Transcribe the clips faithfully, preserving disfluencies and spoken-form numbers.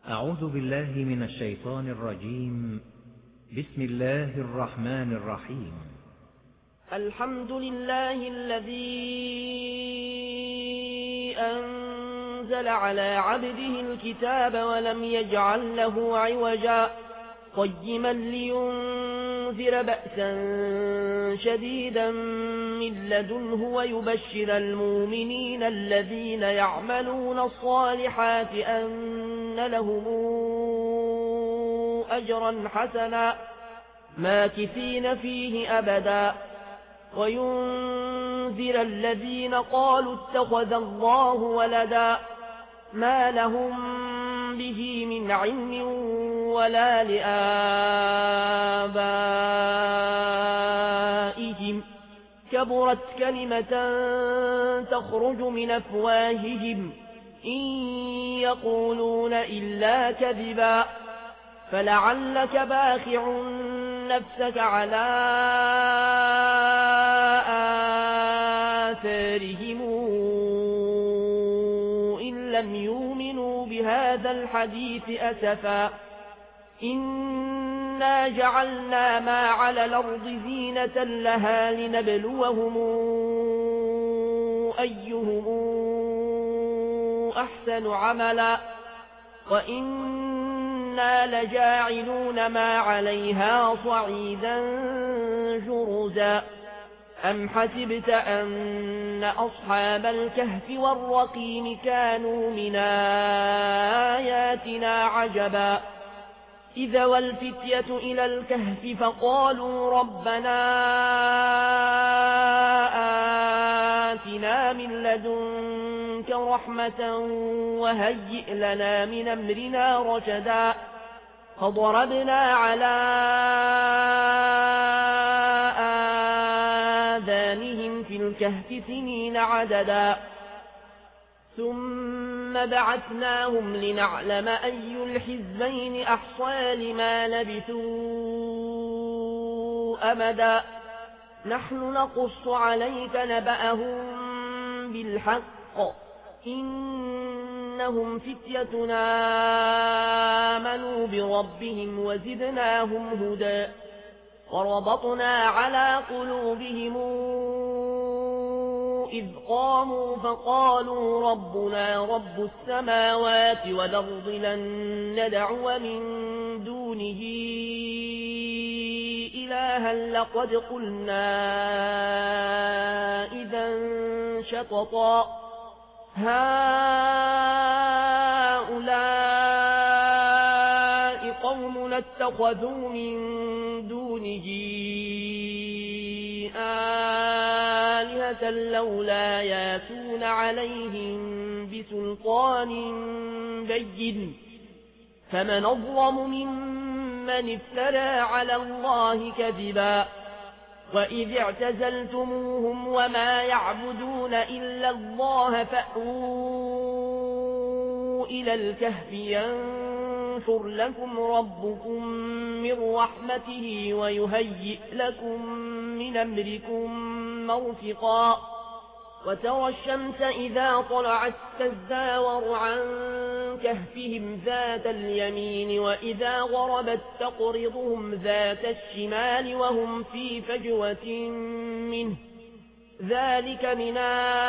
أعوذ بالله من الشيطان الرجيم. بسم الله الرحمن الرحيم. الحمد لله الذي أنزل على عبده الكتاب ولم يجعل له عوجا قيما لينذر بأسا شديدا من لدنه ويبشر المؤمنين الذين يعملون الصالحات أن لهم أجرا حسنا ماكثين فيه أبدا وينذر الذين قالوا اتخذ الله ولدا ما لهم به من علم ولا لآبائهم كبرت كلمة تخرج من أفواههم إن يقولون إلا كذبا فلعلك باخع نفسك على آثارهم إن لم يؤمنوا بهذا الحديث أسفا إنا جعلنا ما على الأرض زينة لها لنبلوهم أيهم أحسن عملا وإنا لجاعلون ما عليها صعيدا جرزا أم حسبت أن أصحاب الكهف والرقيم كانوا من آياتنا عجبا إذا والفتية إلى الكهف فقالوا ربنا آتنا من لدنك رحمة وهيئ لنا من أمرنا رشدا فضربنا على آذانهم في الكهف سنين عددا ثم بعثناهم لنعلم أي الحزبين أحصى لما لبثوا أمدا نحن نقص عليك نبأهم بالحق إنهم فتيتنا آمنوا بربهم وزدناهم هدى وربطنا على قلوبهم إذ قاموا فقالوا ربنا رب السماوات والأرض لن ندعو من دونه إلها لقد قلنا إذا شططا هؤلاء قوم اتخذوا من دونه آلهة لولا ياتون عليهم بسلطان بين فمن أظلم ممن افترى على الله كذبا وإذ اعتزلتموهم وما يعبدون إلا الله فأووا إلى الكهف ينشر لكم ربكم من رحمته ويهيئ لكم من أمركم مرفقا وترى الشمس إذا طلعت تزاور عن كهفهم ذات اليمين وإذا غربت تقرضهم ذات الشمال وهم في فجوة منه ذلك من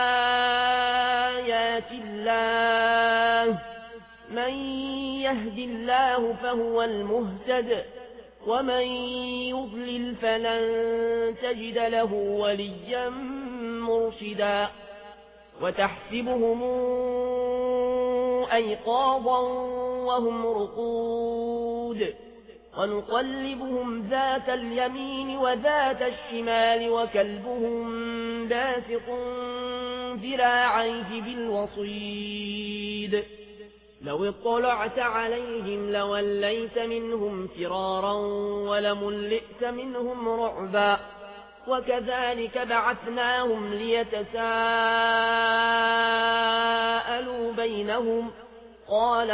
آيات الله من يهد الله فهو المهتد ومن يضلل فلن تجد له وليا مرشدا وتحسبهم أيقاظا وهم رقود ونقلبهم ذات اليمين وذات الشمال وكلبهم باسط ذراعيه بالوصيد لو اطلعت عليهم لوليت منهم فرارا ولملئت منهم رعبا وكذلك بعثناهم ليتساءلوا بينهم قال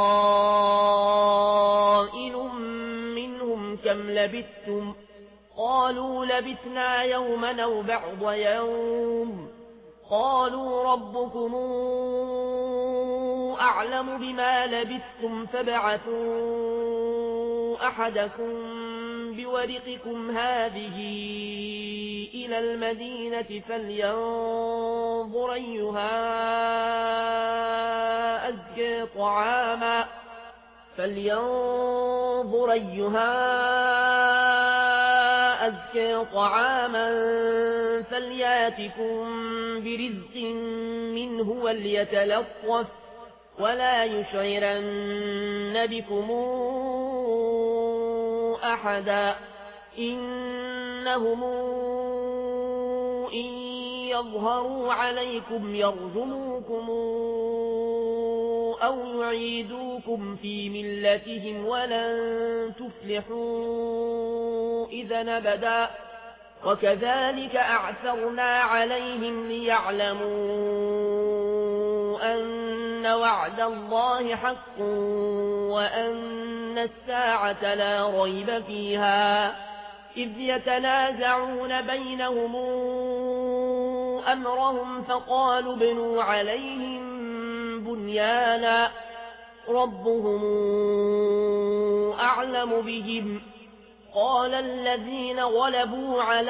قائل منهم كم لبثتم قالوا لبثنا يوما أو بعض يوم قالوا ربكم أعلم بما لبثتم فابعثوا أحدكم بورقكم هذه إلى المدينة فلينظر أيها أزكى طعاما فلينظر أيها أزكى طعاما فلياتكم برزق منه وليتلطف ولا يشعرن بكم أحدا إنهم إن يظهروا عليكم يرجموكم أو يعيدوكم في ملتهم ولن تفلحوا إذا أبدا وكذلك أعثرنا عليهم ليعلموا أن وعد الله حق وأن الساعة لا ريب فيها إذ يتنازعون بينهم أمرهم فقالوا ابنوا عليهم بنيانا ربهم أعلم بهم قال الذين غلبوا على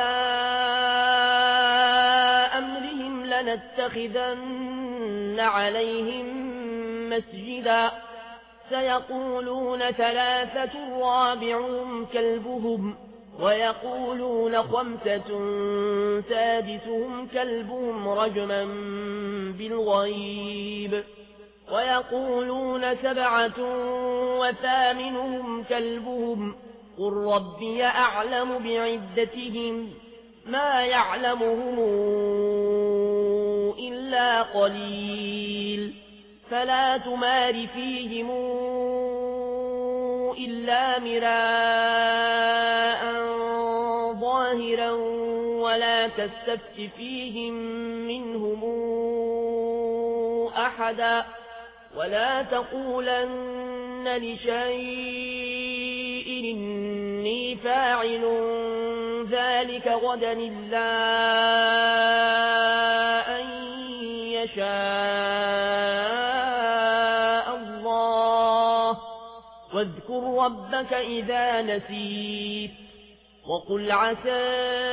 أمرهم لنتخذن عليهم مسجدا سيقولون ثلاثة رابعهم كلبهم ويقولون خمسة سادسهم كلبهم رجما بالغيب ويقولون سبعة وثامنهم كلبهم قل ربي أعلم بعدتهم ما يعلمهم إلا قليل فلا تمار فيهم إلا مراء ظاهرا ولا تستفت فيهم منهم أحدا ولا تقولن لشيء إني فاعل ذلك غدا إلا أن يشاء الله واذكر ربك إذا نسيت وقل عسى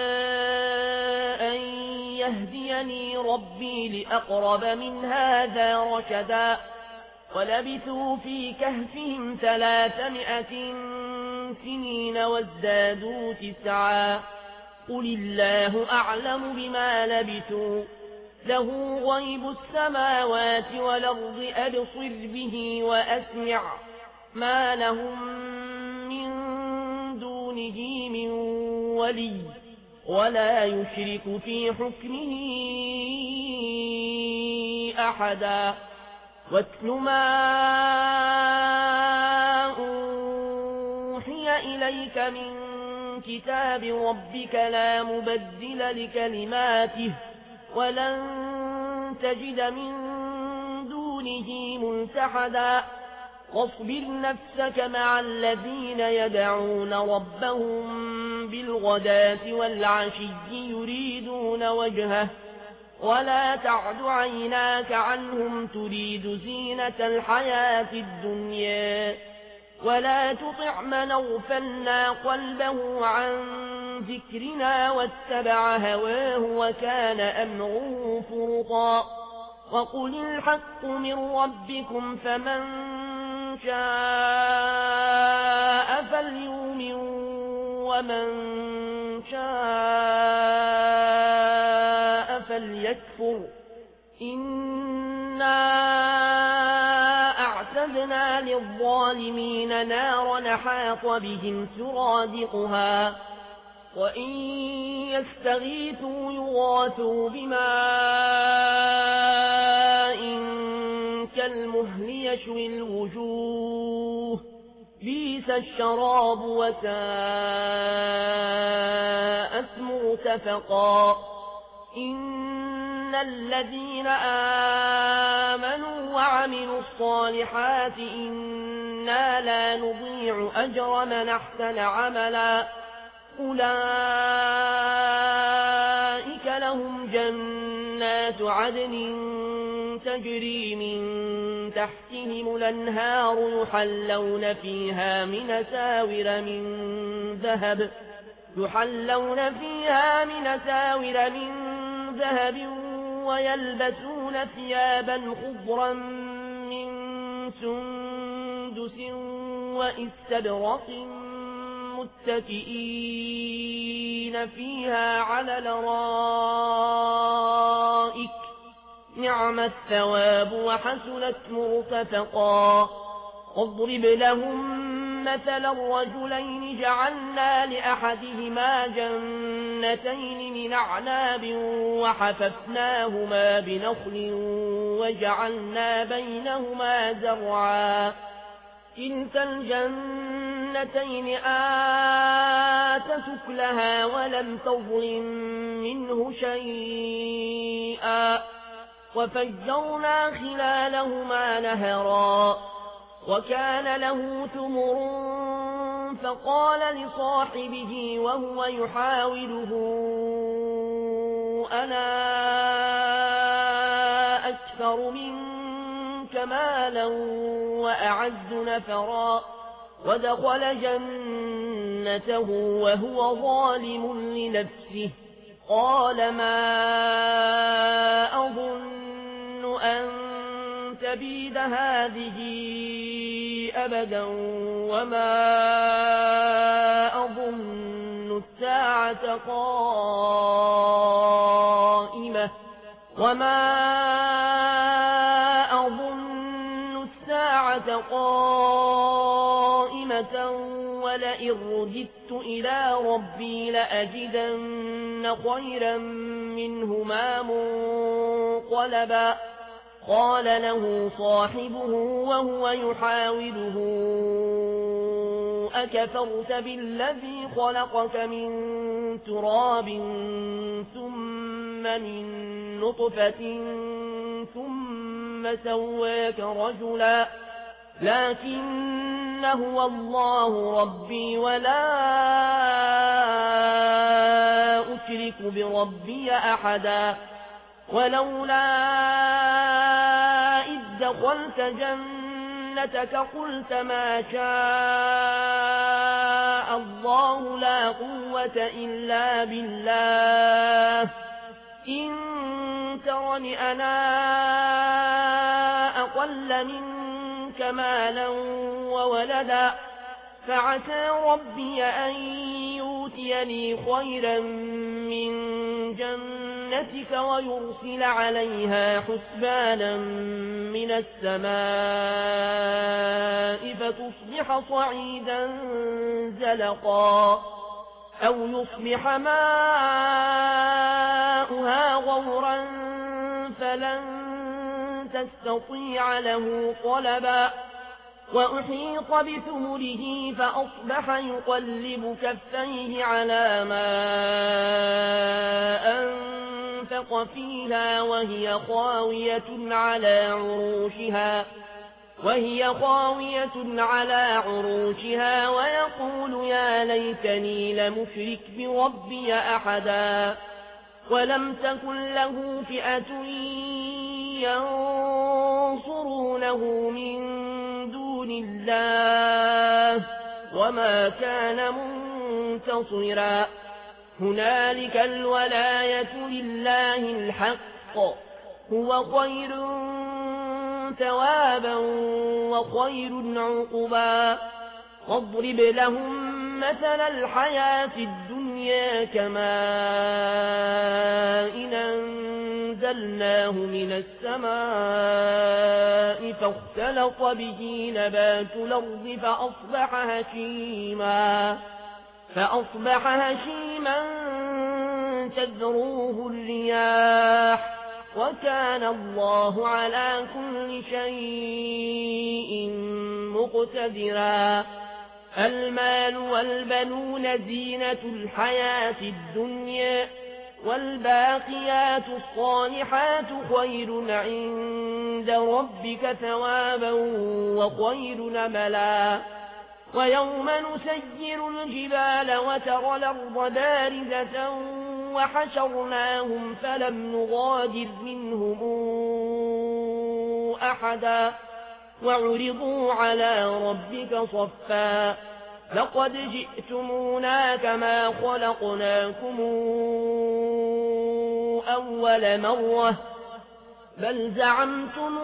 أن يهديني ربي لأقرب من هذا رشدا ولبثوا في كهفهم ثلاثمائة سنين وازدادوا تسعا قل الله أعلم بما لبثوا له غيب السماوات والأرض أبصر به وأسمع ما لهم من دونه من ولي ولا يشرك في حكمه أحدا واتل ما أوحي إليك من كتاب ربك لا مبدل لكلماته ولن تجد من دونه ملتحدا واصبر نفسك مع الذين يدعون ربهم بالغداة والعشي يريدون وجهه ولا تعد عيناك عنهم تريد زينة الحياة الدنيا ولا تطع من أغفلنا قلبه عن ذكرنا واتبع هواه وكان أمره فرطا وقل الحق من ربكم فمن شاء فليؤمن ومن شاء فليكفر إنا أعتدنا للظالمين نارا حاط بهم سرادقها وإن يستغيثوا يغاثوا بماء كالمهل يشوي الوجوه بئس الشراب وساءت مرتفقا إن الذين آمنوا وعملوا الصالحات إنا لا نضيع أجر من أحسن عملا أولئك لهم جنات عدن تجري من تحتهم الأنهار يحلون فيها من ساور من ذهب يحلون فيها من ساور من ذهب ويلبسون ثيابا خضرا من سندس وإستبرق متكئين فيها على الأرائك نعم الثواب وحسنت مرتفقا واضرب لهم مثل الرجلين جعلنا لأحدهما جنتين من أعناب وحففناهما بنخل وجعلنا بينهما زرعا كلتا الجنتين آتت أكلها ولم تظلم منه شيئا وفجرنا خلالهما نهرا وكان له ثمر فقال لصاحبه وهو يحاوله أنا أكثر منك مالا وأعز نفرا ودخل جنته وهو ظالم لنفسه قال ما أظن أن تبيد هذه أبدا وما أظن الساعة قائمة وما أظن الساعة قائمة ولئن رددت إلى ربي لأجدن خيرا منهما منقلبا قال له صاحبه وهو يحاوله أكفرت بالذي خلقك من تراب ثم من نطفة ثم سواك رجلا لكن هو الله ربي ولا أشرك بربي أحدا ولولا إذ دخلت جنتك قلت ما شاء الله لا قوة إلا بالله إن ترني أنا أقل منك مالا وولدا فعسى ربي أن يؤتيني خيرا من جنتك ويرسل عليها حسبانا من السماء فتصبح صعيدا زلقا أو يصبح ماؤها غورا فلن تستطيع له طلبا وأحيط بثمره فأصبح يقلب كفيه على ما أنفق فيها وهي خاوية على عروشها وهي خاوية على عروشها ويقول يا ليتني لمشرك بربي أحدا ولم تكن له فئة ينصرونه من دون الله وما كان منتصرا هنالك الولاية لله الحق هو خير ثوابا وخير عقبا واضرب لهم مثل الحياة الدنيا كماء أنزلناه من السماء فاختلط به نبات الأرض فأصبح هشيما فأصبح هشيما تذروه الرياح وكان الله على كل شيء مقتدرا المال والبنون زينة الحياة الدنيا والباقيات الصالحات خير عند ربك ثوابا وخير نملا ويوم نسير الجبال وترى الأرض بارزة وحشرناهم فلم نغادر منهم أحدا وعرضوا على ربك صفا لقد جئتمونا كما خلقناكم أول مرة بل زعمتم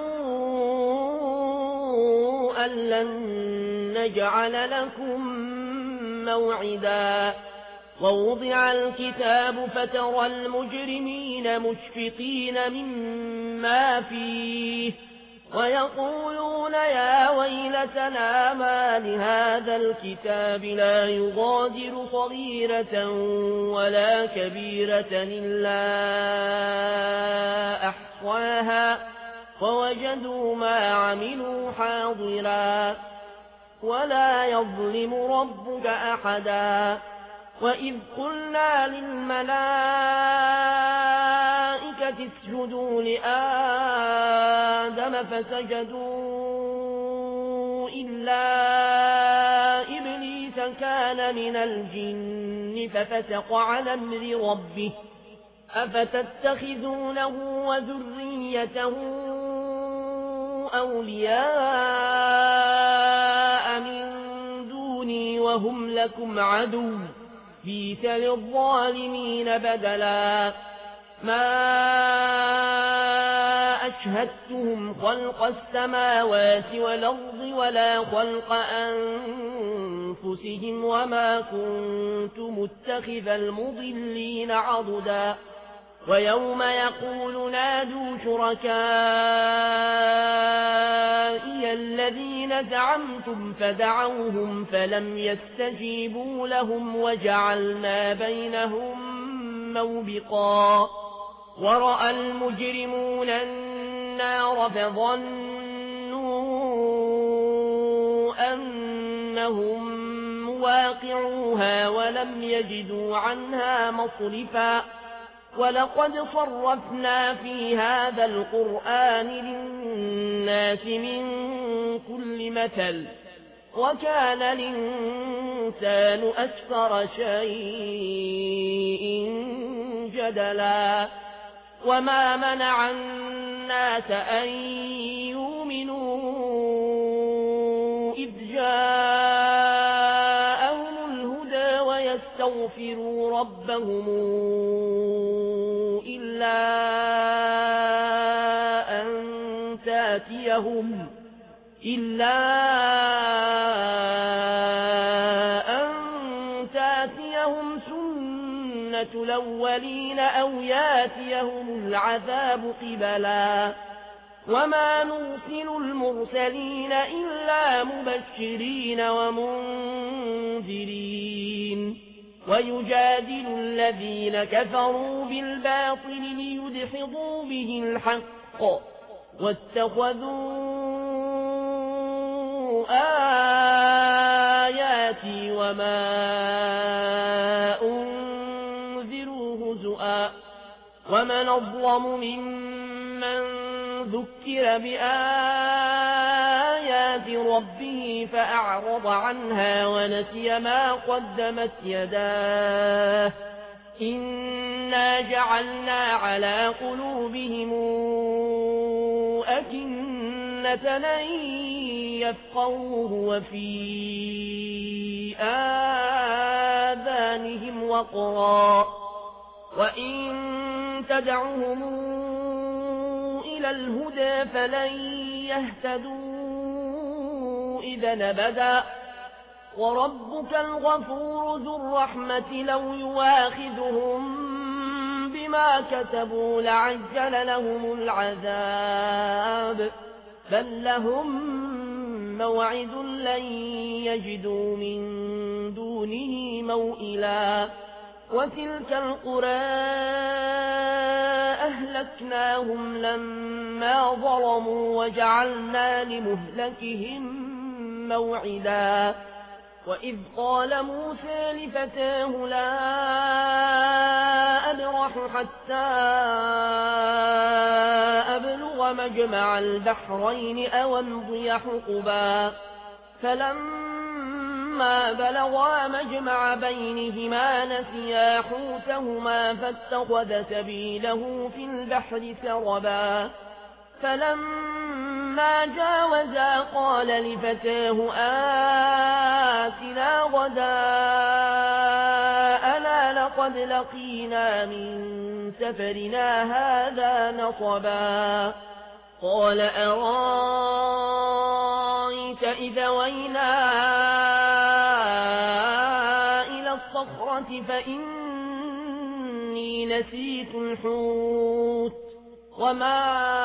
أن لن نجعل لكم موعدا ووضع الكتاب فترى المجرمين مشفقين مما فيه ويقولون يا ويلتنا ما لهذا الكتاب لا يغادر صغيرة ولا كبيرة إلا أحصاها ووجدوا ما عملوا حاضرا ولا يظلم ربك أحدا وإذ قلنا للملائكة اسجدوا لآدم فسجدوا إلا إبليس كان من الجن ففسق عن أمر ربه أفتتخذونه وذريته أولياء من دوني وهم لكم عدو بئس للظالمين بدلا ما أشهدتهم خلق السماوات والأرض ولا خلق أنفسهم وما كنت متخذ المضلين عضدا ويوم يقول نادوا شركائي الذين زعمتم فدعوهم فلم يستجيبوا لهم وجعلنا بينهم موبقا ورأى المجرمون النار فظنوا أنهم مواقعوها ولم يجدوا عنها مصرفا ولقد صرفنا في هذا القرآن للناس من كل مثل وكان الإنسان أكثر شيء جدلا وما منع الناس أن يؤمنوا إذ جاءهم الهدى ويستغفروا ربهم إلا أن تاتيهم إلا أن تاتيهم سنة الأولين أو ياتيهم العذاب قبلا وما نرسل المرسلين إلا مبشرين ومنذرين ويجادل الذين كفروا بالباطل ليدحضوا به الحق واتخذوا آياتي وما أنذروا هزؤا ومن أظلم ممن ذكر بآيات ربه فأعرض عنها ونسي ما قدمت يداه إنا جعلنا على قلوبهم أكنة أن يفقهوه وفي آذانهم وقرا وإن تدعهم إلى الهدى فلن يهتدوا إذا أبدا وربك الغفور ذو الرحمة لو يواخذهم بما كتبوا لعجل لهم العذاب بل لهم موعد لن يجدوا من دونه موئلا وتلك القرى أهلكناهم لما ظلموا وجعلنا لمهلكهم موعدا وإذ قال موسى لفتاه لا أبرح حتى أبلغ مجمع البحرين أو امضي حقبا فلما بلغا مجمع بينهما نسيا حوتهما فاتخذ سبيله في البحر سربا فلما فلما جاوزا قال لفتاه آتنا غداءنا لقد لقينا من سفرنا هذا نصبا قال أرايت إذا وينا إلى الصخرة فإني نسيت الحوت وما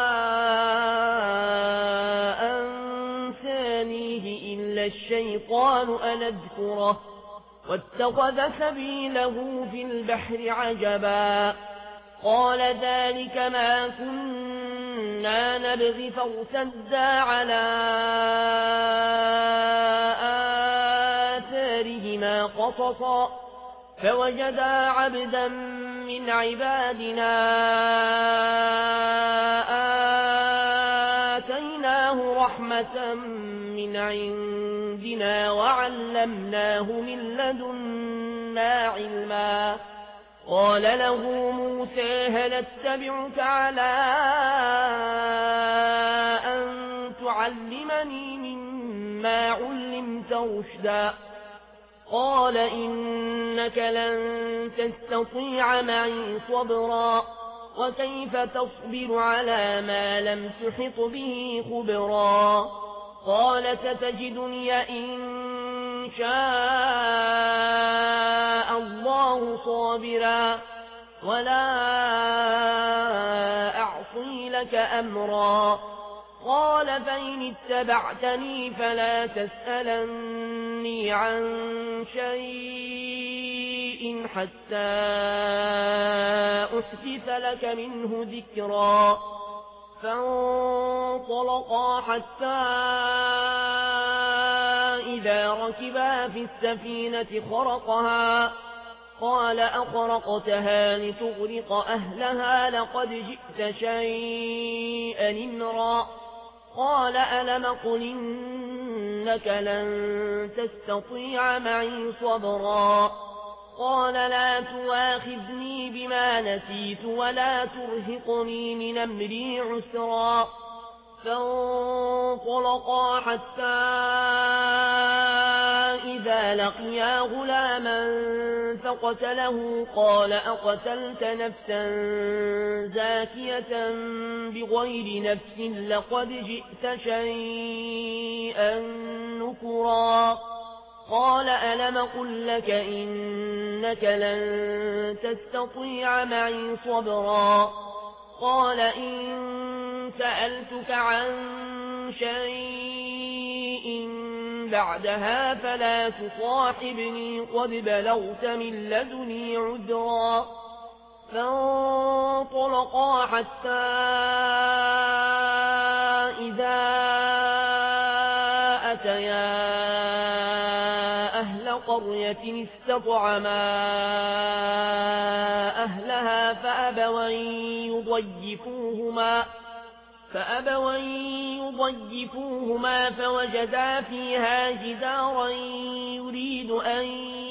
أنسانيه إلا الشيطان أن أذكره واتخذ سبيله في البحر عجبا قال ذلك ما كنا نبغي فارتدا على آثارهما قصصا فوجدا عبدا من عبادنا آتيناه رحمة من عندنا وعلمناه من لدنا علما قال له موسى هل اتبعك على أن تعلمني مما علمت رشدا قال إنك لن تستطيع معي صبرا وكيف تصبر على ما لم تحط به خبرا قال ستجدني إن شاء الله صابرا ولا أعصي لك أمرا قال فإن اتبعتني فلا تسألني عن شيء حتى أحدث لك منه ذكرا فانطلقا حتى إذا ركبا في السفينة خرقها قال أخرقتها لتغرق أهلها لقد جئت شيئا إمرا قال ألم قل إنك لن تستطيع معي صبرا قال لا تواخذني بما نسيت ولا ترهقني من أمري عسرا فانطلقا حتى إذا لقيا غلاما فقتله قال أقتلت نفسا زاكية بغير نفس لقد جئت شيئا نكرا قال ألم قل لك إنك لن تستطيع معي صبرا قال إن سألتك عن شيء بعدها فلا تصاحبني قد بلغت من لدني عذرا فانطلقا حتى إذا أتيا أهل قرية استطعما أهلها فأبوا يضيفوهما فأبوا يضيفوهما فوجدا فيها جدارا يريد أن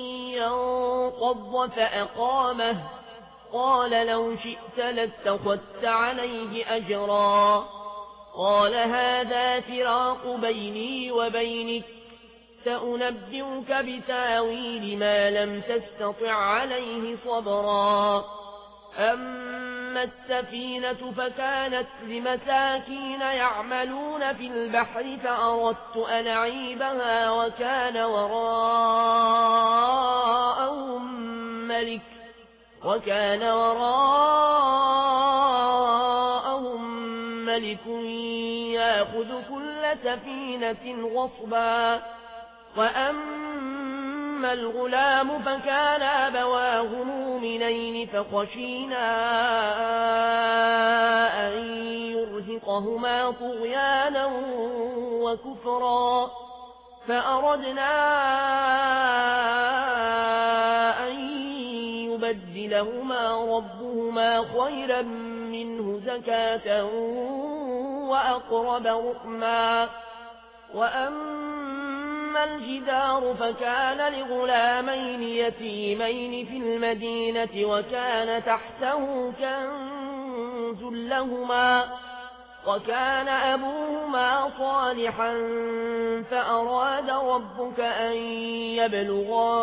ينقض فأقامه قال لو شئت لاتخذت عليه أجرا قال هذا فراق بيني وبينك سأنبئك بتاويل ما لم تستطع عليه صبرا أما السفينة فكانت لمساكين يعملون في البحر فأردت أن أعيبها وكان وراءهم ملك وكان وراءهم ملك يأخذ كل سفينة غصبا وأما الغلام فكان أبواه مؤمنين فخشينا أن يرهقهما طغيانا وكفرا فأردنا أن يبدلهما ربهما خيرا منه زكاة وأقرب رحما وأما الجدار فكان لغلامين يتيمين في المدينة وكان تحته كنز لهما وكان أبوهما صالحا فأراد ربك أن يبلغا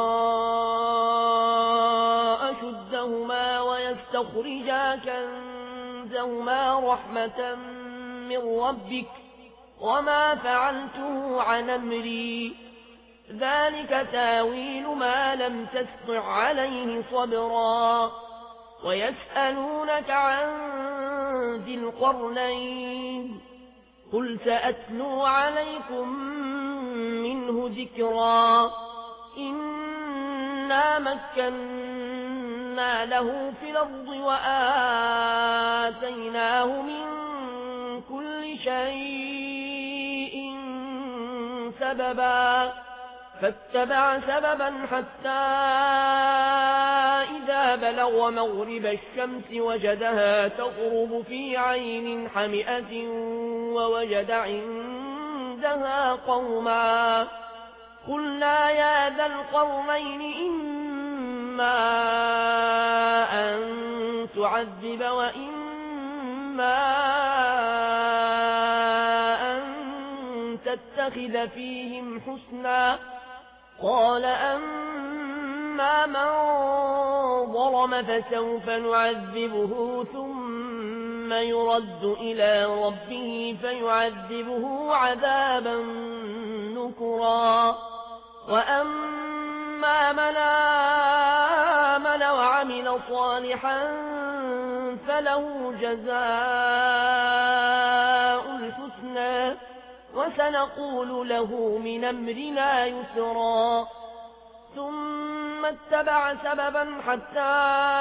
أشدهما ويستخرجا كنزهما رحمة من ربك وما فعلته عن أمري ذلك تاويل ما لم تستطع عليه صبرا ويسألونك عن ذي القرنين قل سأتلو عليكم منه ذكرا إنا مكنا له في الأرض وآتيناه من كل شيء سببا فاتبع سببا حتى إذا بلغ مغرب الشمس وجدها تغرب في عين حمئة ووجد عندها قوما قلنا يا ذا القرنين إما أن تعذب وإما أن تتخذ فيهم حسنا قال أما من ظلم فسوف نعذبه ثم يرد إلى ربه فيعذبه عذابا نكرا وأما من آمن وعمل صالحا فله جزاء الحسنى وسنقول له من أمرنا يسرا ثم اتبع سببا حتى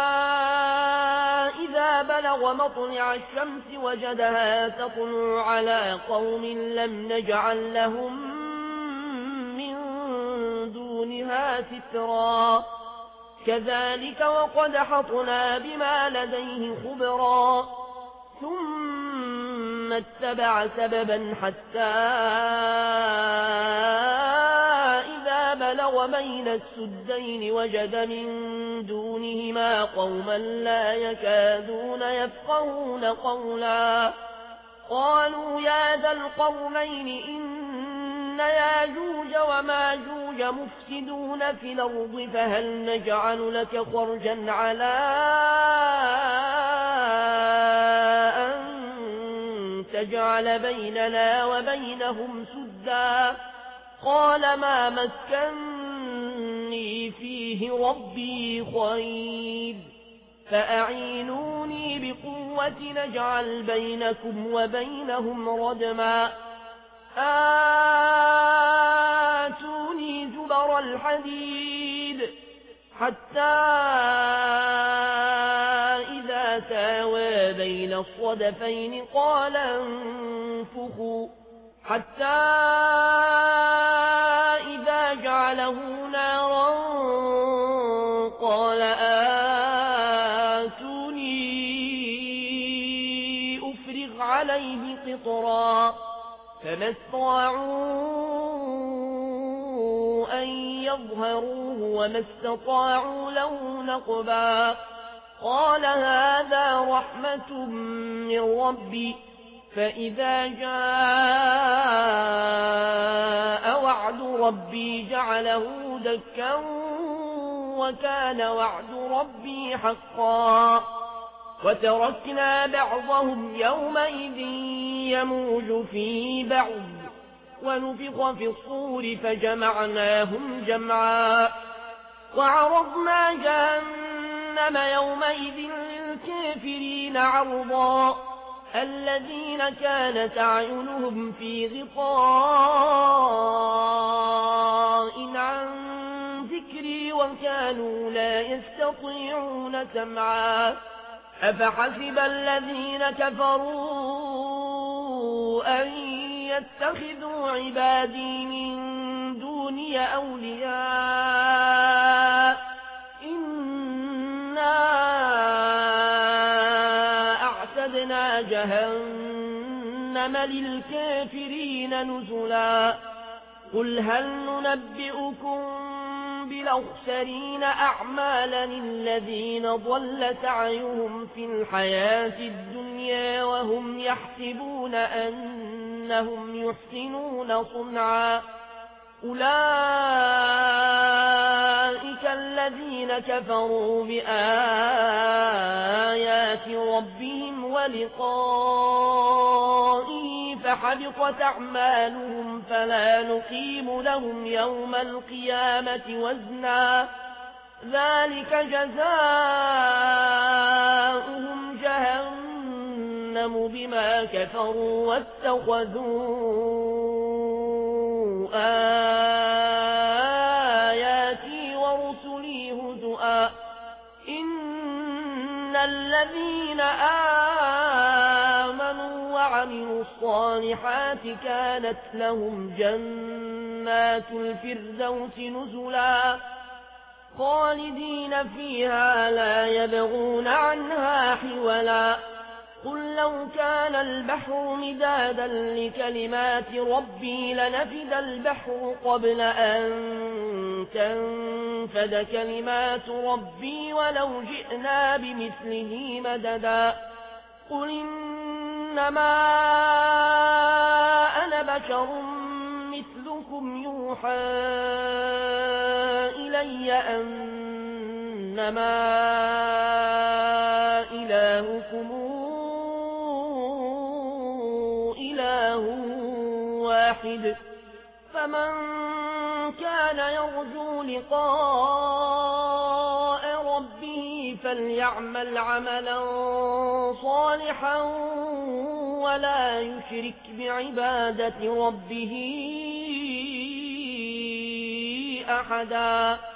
إذا بلغ مطلع الشمس وجدها تطلع على قوم لم نجعل لهم من دونها سترا كذلك وقد حطنا بما لديه خبرا ثم اتبع سببا حتى إذا بلغ بين السدين وجد من دونهما قوما لا يكادون يفقهون قولا قالوا يا ذا القرنين إن ياجوج وماجوج مفسدون في الأرض فهل نجعل لك خرجا على أن تجعل بيننا وبينهم سدا قال ما مكنني فيه ربي خير فأعينوني بقوة نجعل بينكم وبينهم ردما آتوني زبر الحديد حتى إذا ساوى بين الصدفين قال انفخوا حتى إذا جعله نارا قال آتوني أفرغ عليه قطرا فما استطاعوا أن يظهروه وما استطاعوا له نقبا قال هذا رحمة من ربي فإذا جاء وعد ربي جعله دكا وكان وعد ربي حقا وتركنا بعضهم يومئذ يموج في بعض ونفخ في الصور فجمعناهم جمعا وعرضنا جهنم يومئذ للكافرين عرضا الذين كانت أعينهم في غطاء عن ذكري وكانوا لا يستطيعون سمعا أفحسب الذين كفروا أن يتخذوا عبادي من دوني أولياء إنا أعتدنا جهنم للكافرين نزلا قل هل ننبئكم بالأخسرين أعمالا الذين ضل سعيهم في الحياة الدنيا وهم يحسبون أنهم يحسنون صنعا أولئك الذين كفروا بآيات ربهم ولقائه فحبطت أعمالهم فلا نقيم لهم يوم القيامة وزنا ذلك جزاؤهم جهنم بما كفروا واتخذوا آياتي ورسلي هزؤا إن الذين آمنوا وعملوا الصالحات كانت لهم جنات الفردوس نزلا خالدين فيها لا يبغون عنها حولا قل لو كان البحر مدادا لكلمات ربي لنفد البحر قبل أن تنفد كلمات ربي ولو جئنا بمثله مددا قل إنما أنا بشر مثلكم يوحى إلي أنما إلهكم إله واحد فمن كان يرجو لقاء ربه فليعمل عملا صالحا ولا يشرك بعبادة ربه أحدا